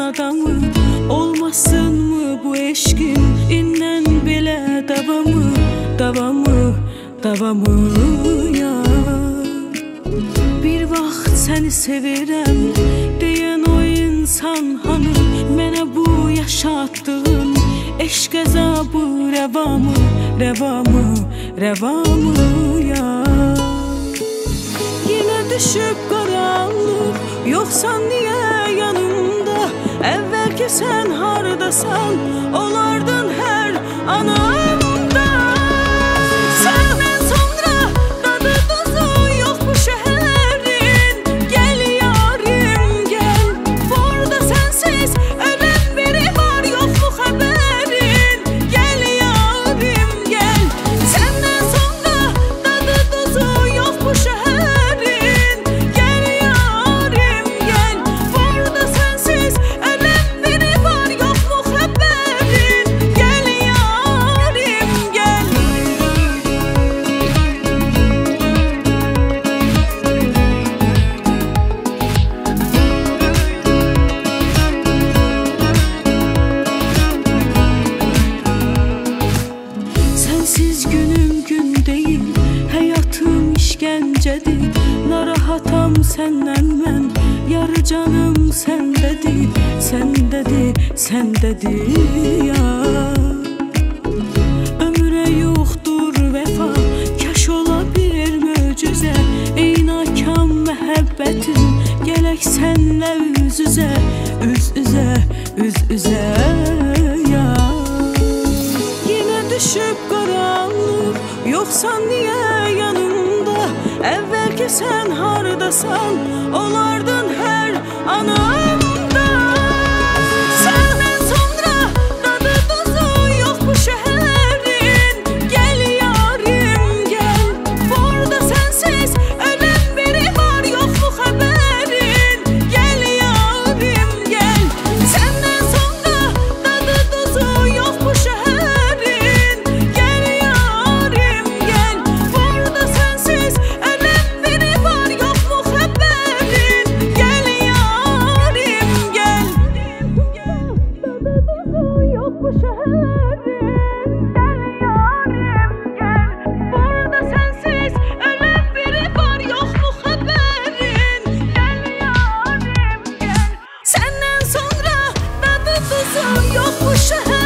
adamı, olmasın mı bu eşkin innen belə davamı, davamı, davamı ya. Bir vaxt səni sevirəm deyən o insan hanı, mənə bu yaşatdığın eşq əzabı rəvamı, rəvamı, rəvamı ya. Yine düşüb qaranlıq, yoxsan niyə yanımda? Əvvəlki sən hardasan, olardın hər anımda. Səndən sonra dadı duzu yox bu şəhərin. Gəl yarim gəl, burada sənsiz öləm biri var, yox bu xəbərin. Gəl yarim gəl, səndən sonra dadı duzu yox bu şəhərin. Gəl yarim gəl, burada sənsiz öləm biri var, yox bu xəbərin. Gəl yarim gəl. Sensiz günüm gün değil, həyatım işgəncədir. Narahatam səndən mən, yarı canım səndədir, səndədir, səndədir ya. Ömrə yoxdur vəfa, kaş ola bir möcüzə. Ey nakam məhəbbətim, gələk sənlə üz-üzə, üz-üzə, üz-üzə ya. Yine düşüb qaranlıq, yoxsan niyə yanımda? Əvvəlki sən hardasan, olardın hər anımda. Səndən sonra dadı duzu yox bu şəhərin. Gəl yarim gəl, burada sənsiz öləm biri var, yox bu xəbərin. Gəl yarim gəl, səndən sonra dadı duzu yox bu şəhərin. Gəl yarim gəl, burada sənsiz öləm biri var, yox bu xəbərin. Gəl yarim gəl, dadı duzu yox bu şəhərin. Gəl yarim gəl, burada sənsiz öləm biri var, yox bu xəbərin. Gəl yarim gəl, səndən sonra dadı duzu yox bu şəhərin.